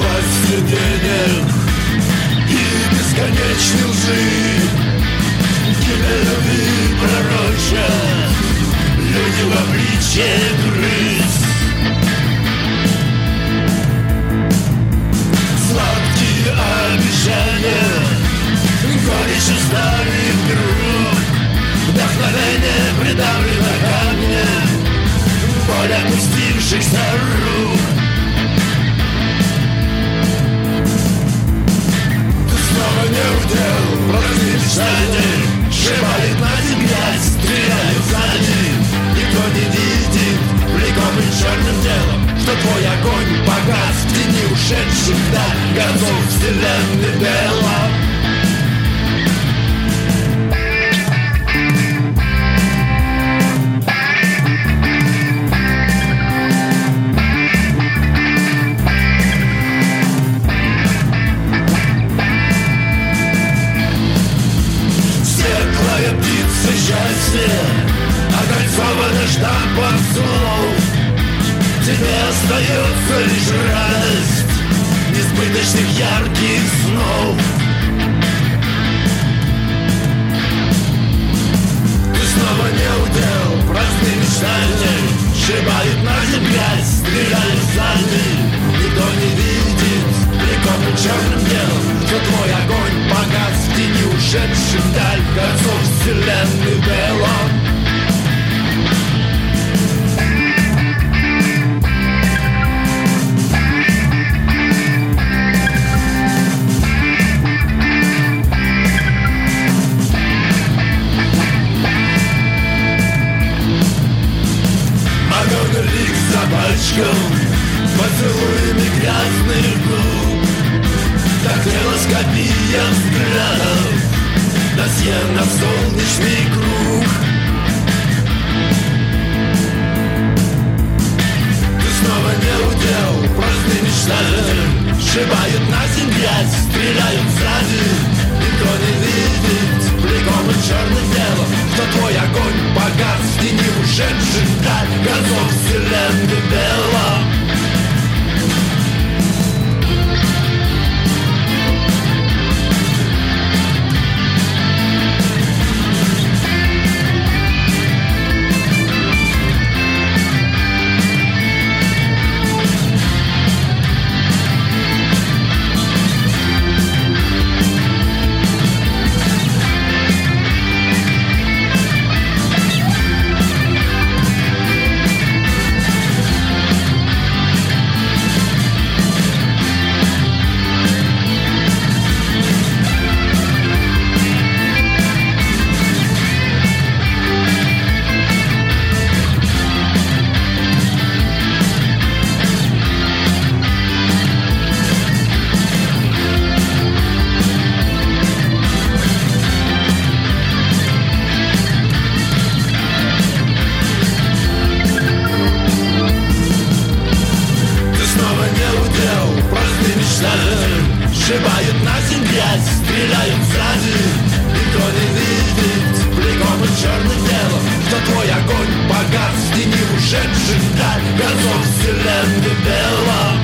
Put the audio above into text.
власти денег и бесконечной лжи. Гибель любви пророчат люди в обличье крыс. Сладкие обещания, горечь стали вдруг. Вдохновение придавлено камнем, боль опустившихся рук. Ты снова не удел, простые мечтания, сшибает на земле, стреляют сзади. Никто не видит, влекомый черным делом, что твой огонь погас в тени ушедших вдаль концов вселенной белом. Окольцованы штампом слов. Тебе остается лишь радость несбыточных ярких снов. Ты снова не удел, простые мечтания сшибают на земле, стреляют сзади. Никто не видит, влекомый черным делом, что твой огонь погас в тени ушедших вдаль концов вселенной белом. Поцелуями грязных губ хотелось копия взглядов досье на солнечный круг. Ты снова не удел, простые мечтания сшибают на земле, стреляют сзади. Никто не видит, влекомый черным делом, что твой огонь погас в тени ушедших вдаль концов вселенной белом. Сшибают на земле, стреляют сзади. Никто не видит, влекомый черным делом, что твой огонь погас в тени ушедших вдаль концов вселенной белом.